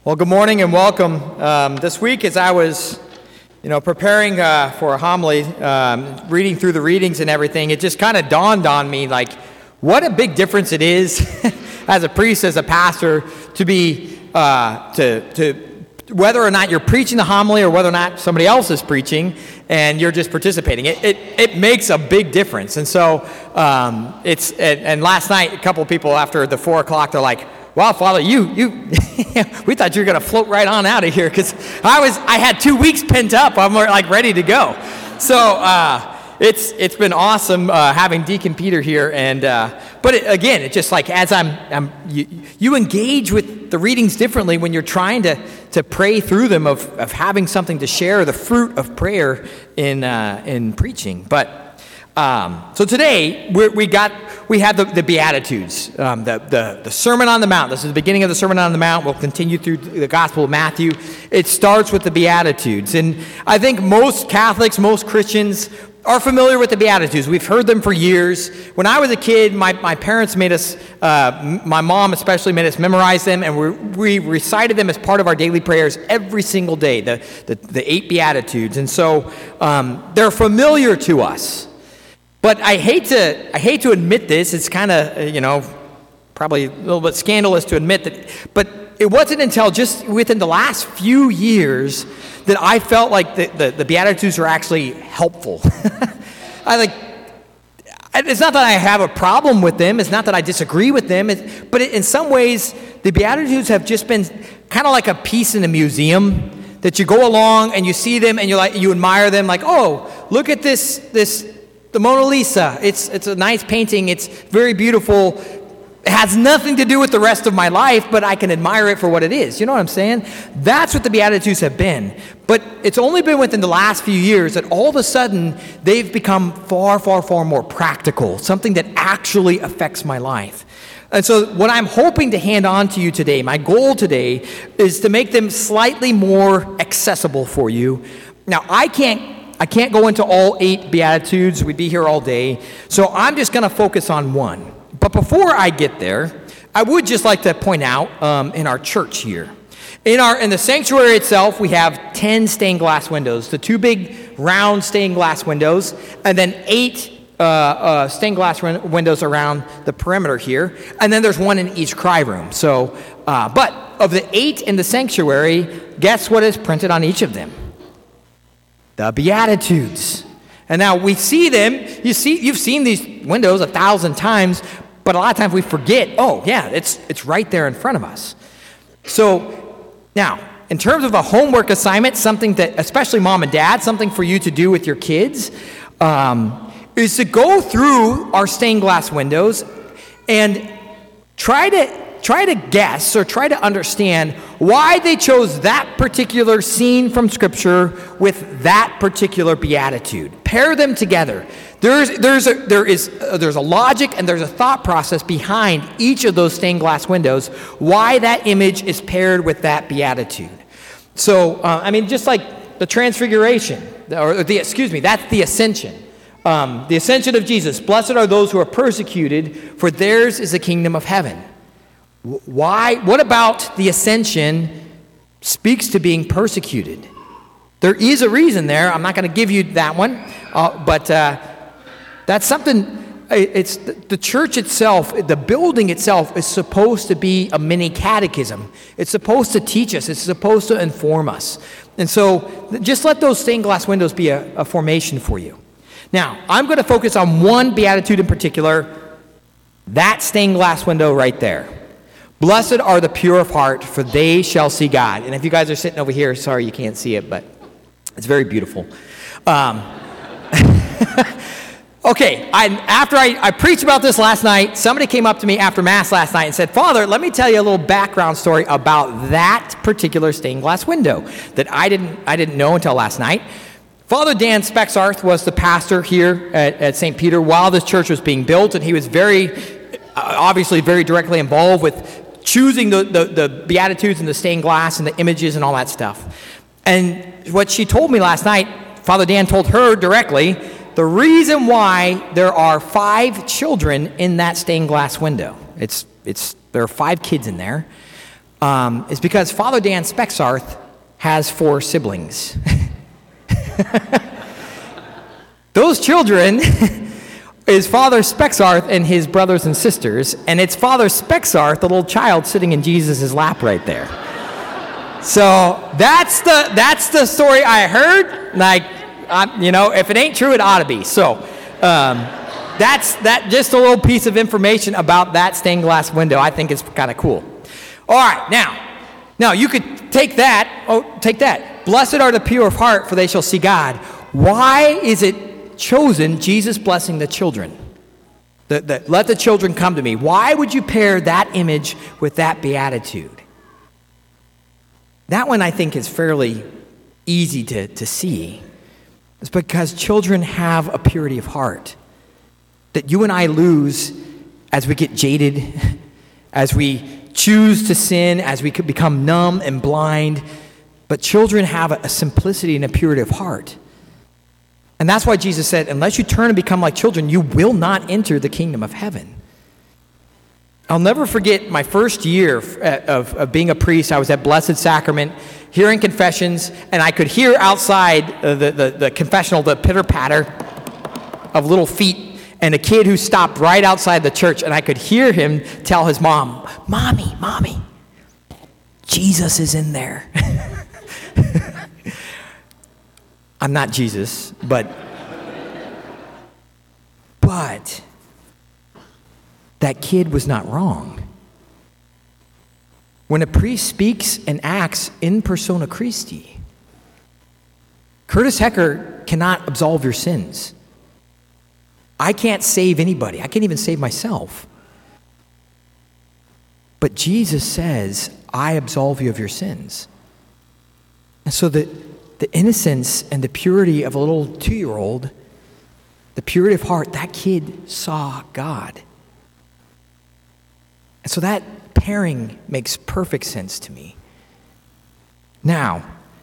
Well, good morning and welcome. This week, as I was, preparing for a homily, reading through the readings and everything, it just kind of dawned on me, like, what a big difference it is as a priest, as a pastor, to be whether or not you're preaching the homily or whether or not somebody else is preaching and you're just participating. It makes a big difference. And so and last night, a couple of people after the 4 o'clock, they're like, "Wow, Father, you we thought you were going to float right on out of here," because I had 2 weeks pent up. I'm like ready to go. So it's been awesome having Deacon Peter here, and again, it's just like as you engage with the readings differently when you're trying to pray through them, of having something to share, the fruit of prayer in preaching. But so today we have the Beatitudes, the Sermon on the Mount. This is the beginning of the Sermon on the Mount. We'll continue through the Gospel of Matthew. It starts with the Beatitudes, and I think most Catholics, most Christians are familiar with the Beatitudes. We've heard them for years. When I was a kid, my parents made us, my mom especially, made us memorize them, and we recited them as part of our daily prayers every single day, the 8 Beatitudes. And so they're familiar to us. But I hate to admit this. It's kind of, probably a little bit scandalous to admit that. But it wasn't until just within the last few years that I felt like the Beatitudes are actually helpful. It's not that I have a problem with them. It's not that I disagree with them. But in some ways, the Beatitudes have just been kind of like a piece in a museum that you go along and you see them and you admire them. Like, oh, look at this. The Mona Lisa, it's a nice painting, it's very beautiful. It has nothing to do with the rest of my life, but I can admire it for what it is. You know what I'm saying? That's what the Beatitudes have been. But it's only been within the last few years that all of a sudden they've become far, far, far more practical, something that actually affects my life. And so what I'm hoping to hand on to you today, my goal today, is to make them slightly more accessible for you. Now, I can't go into all 8 Beatitudes. We'd be here all day. So I'm just going to focus on one. But before I get there, I would just like to point out in our church here. In the sanctuary itself, we have 10 stained glass windows, the 2 big round stained glass windows, and then 8 stained glass windows around the perimeter here. And then there's 1 in each cry room. So, but of the 8 in the sanctuary, guess what is printed on each of them? The Beatitudes. And now we see them. You've seen these windows 1,000 times, but a lot of times we forget, oh yeah, it's right there in front of us. So now, in terms of a homework assignment, something that, especially mom and dad, something for you to do with your kids, is to go through our stained glass windows and try to guess or try to understand why they chose that particular scene from Scripture with that particular beatitude. Pair them together. There's a logic and there's a thought process behind each of those stained glass windows, why that image is paired with that beatitude. So, just like the transfiguration, that's the ascension. The ascension of Jesus. Blessed are those who are persecuted, for theirs is the kingdom of heaven. Why? What about the ascension speaks to being persecuted? There is a reason there. I'm not going to give you that one, but that's something. It's the church itself, the building itself is supposed to be a mini catechism. It's supposed to teach us. It's supposed to inform us. And so just let those stained glass windows be a formation for you. Now, I'm going to focus on one beatitude in particular, that stained glass window right there. Blessed are the pure of heart, for they shall see God. And if you guys are sitting over here, sorry you can't see it, but it's very beautiful. Okay, after I preached about this last night, somebody came up to me after Mass last night and said, "Father, let me tell you a little background story about that particular stained glass window that I didn't know until last night." Father Dan Spexarth was the pastor here at St. Peter while this church was being built, and he was obviously very directly involved with choosing the Beatitudes and the stained glass and the images and all that stuff. And what she told me last night, Father Dan told her directly, the reason why there are 5 children in that stained glass window, there are 5 kids in there, is because Father Dan Spexarth has 4 siblings. Those children is Father Spexarth and his brothers and sisters, and it's Father Spexarth, the little child sitting in Jesus' lap right there. So that's the story I heard. Like, if it ain't true, it ought to be. So that's just a little piece of information about that stained glass window. I think it's kind of cool. All right, now you could take that. Oh, take that. Blessed are the pure of heart, for they shall see God. Why is it chosen, Jesus blessing the children? Let the children come to me. Why would you pair that image with that beatitude? That one I think is fairly easy to see. It's because children have a purity of heart that you and I lose as we get jaded, as we choose to sin, as we could become numb and blind. But children have a simplicity and a purity of heart. And that's why Jesus said, unless you turn and become like children, you will not enter the kingdom of heaven. I'll never forget my first year of being a priest. I was at Blessed Sacrament, hearing confessions, and I could hear outside the confessional the pitter-patter of little feet, and a kid who stopped right outside the church, and I could hear him tell his mom, Mommy, Jesus is in there. I'm not Jesus, but that kid was not wrong. When a priest speaks and acts in persona Christi, Curtis Hecker cannot absolve your sins. I can't save anybody. I can't even save myself. But Jesus says, I absolve you of your sins. And so the innocence and the purity of a little 2-year-old, the purity of heart, that kid saw God. And so that pairing makes perfect sense to me. Now,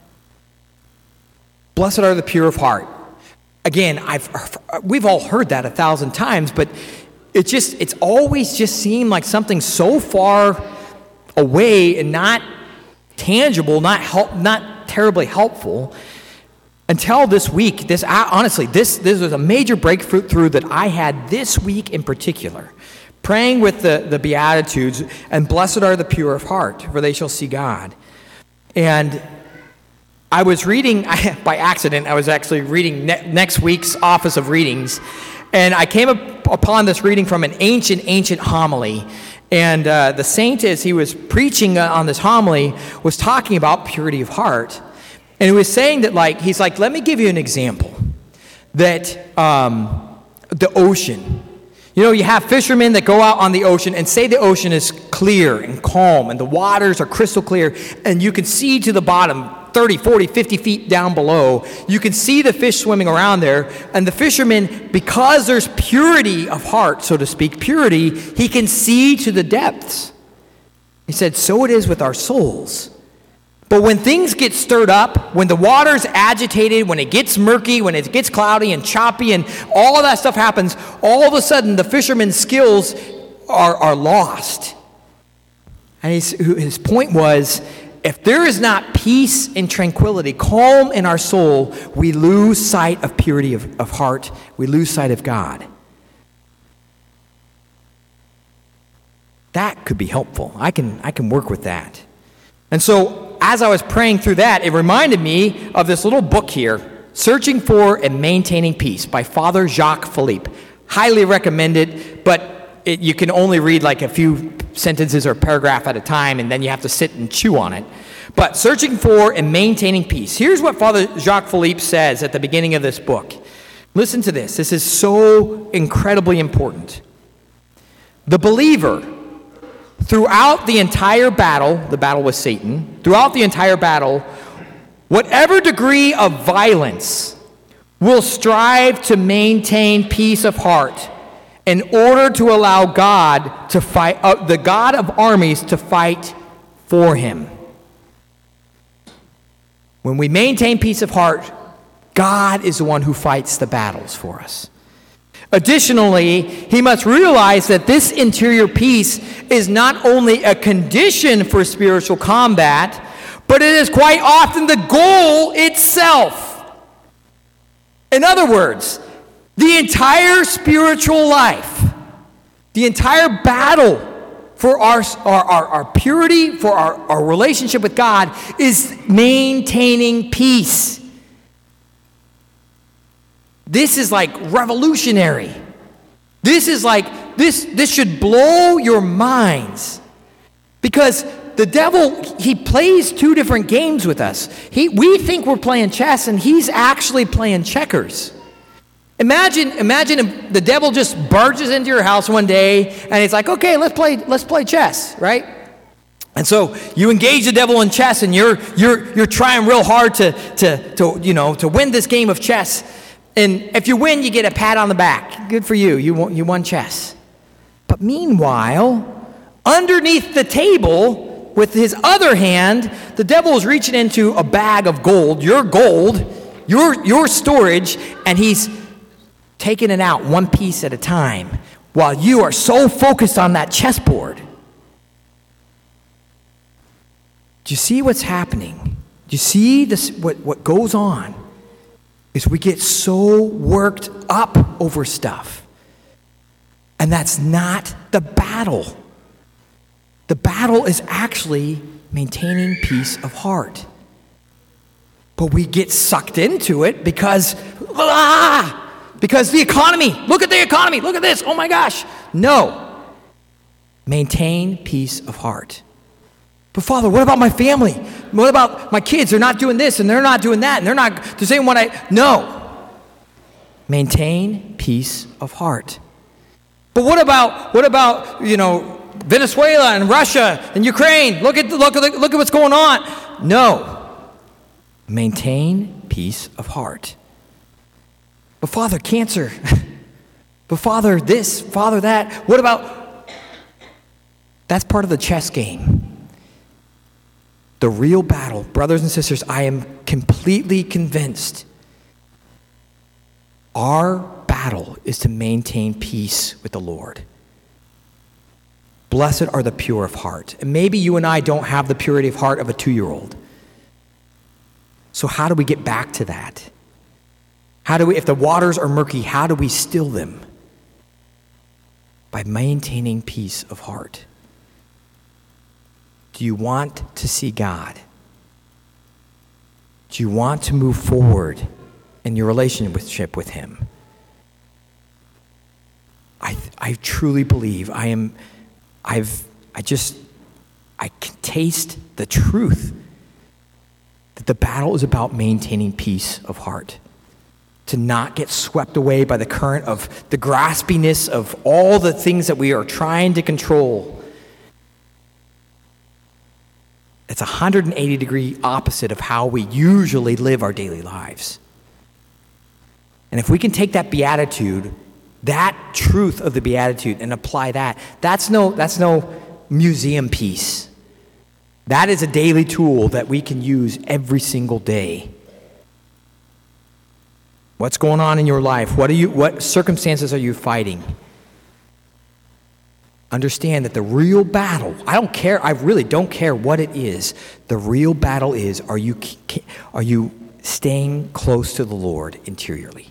blessed are the pure of heart. Again, we've all heard that 1,000 times, but it's always just seemed like something so far away and not tangible, not terribly helpful, until this week. This was a major breakthrough that I had this week in particular. Praying with the Beatitudes, and blessed are the pure of heart, for they shall see God. And I was reading, by accident, I was actually reading next week's Office of Readings, and I came upon this reading from an ancient homily. And the saint, as he was preaching on this homily, was talking about purity of heart. And he was saying that, he's like, let me give you an example. That the ocean, you have fishermen that go out on the ocean and say the ocean is clear and calm and the waters are crystal clear and you can see to the bottom 30, 40, 50 feet down below. You can see the fish swimming around there. And the fisherman, because there's purity of heart, so to speak, purity, he can see to the depths. He said, so it is with our souls. But when things get stirred up, when the water's agitated, when it gets murky, when it gets cloudy and choppy and all of that stuff happens, all of a sudden the fisherman's skills are lost. And his point was, if there is not peace and tranquility, calm in our soul, we lose sight of purity of heart. We lose sight of God. That could be helpful. I can work with that. And so as I was praying through that, it reminded me of this little book here, Searching for and Maintaining Peace by Father Jacques Philippe. Highly recommend it, but you can only read a few sentences or paragraph at a time, and then you have to sit and chew on it. But Searching for and Maintaining Peace. Here's what Father Jacques Philippe says at the beginning of this book. Listen to this. This is so incredibly important. The believer, throughout the entire battle, the battle with Satan, throughout the entire battle, whatever degree of violence, will strive to maintain peace of heart in order to allow God to fight, the God of armies to fight for him. When we maintain peace of heart, God is the one who fights the battles for us. Additionally, he must realize that this interior peace is not only a condition for spiritual combat, but it is quite often the goal itself. In other words, the entire spiritual life, the entire battle for our purity, for our relationship with God, is maintaining peace. This is like revolutionary. This is like, this should blow your minds. Because the devil, he plays two different games with us. We think we're playing chess, and he's actually playing checkers. Imagine if the devil just barges into your house one day, and he's like, okay, let's play chess, right? And so you engage the devil in chess, and you're trying real hard to win this game of chess. And if you win, you get a pat on the back. Good for you. You won chess. But meanwhile, underneath the table, with his other hand, the devil is reaching into a bag of gold, your storage, and he's taking it out one piece at a time while you are so focused on that chessboard. Do you see what's happening? Do you see this? What goes on is we get so worked up over stuff. And that's not the battle. The battle is actually maintaining peace of heart. But we get sucked into it because the economy, look at the economy, look at this, oh my gosh. No. Maintain peace of heart. But Father, what about my family? What about my kids? They're not doing this and they're not doing that and they're saying no. Maintain peace of heart. But what about Venezuela and Russia and Ukraine? Look at what's going on. No. Maintain peace of heart. But Father, cancer. But Father, this, Father, that. What about? That's part of the chess game. The real battle, brothers and sisters, I am completely convinced our battle is to maintain peace with the Lord. Blessed are the pure of heart. And maybe you and I don't have the purity of heart of a 2-year-old. So how do we get back to that? If the waters are murky, how do we still them? By maintaining peace of heart. Do you want to see God? Do you want to move forward in your relationship with Him? I truly believe I can taste the truth that the battle is about maintaining peace of heart. To not get swept away by the current of the graspiness of all the things that we are trying to control. It's a 180-degree opposite of how we usually live our daily lives. And if we can take that beatitude, that truth of the beatitude, and apply that, that's no museum piece. That is a daily tool that we can use every single day. What's going on in your life? What circumstances are you fighting? Understand that the real battle, I really don't care what it is. The real battle is, are you staying close to the Lord interiorly?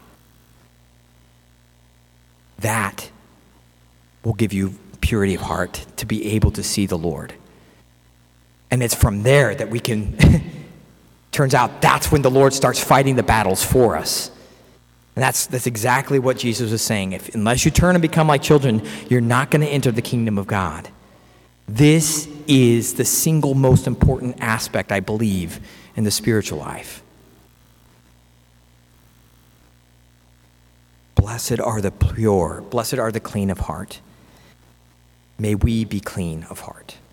That will give you purity of heart to be able to see the Lord. And it's from there that we can, turns out that's when the Lord starts fighting the battles for us. And that's exactly what Jesus was saying. Unless you turn and become like children, you're not going to enter the kingdom of God. This is the single most important aspect, I believe, in the spiritual life. Blessed are the pure, blessed are the clean of heart. May we be clean of heart.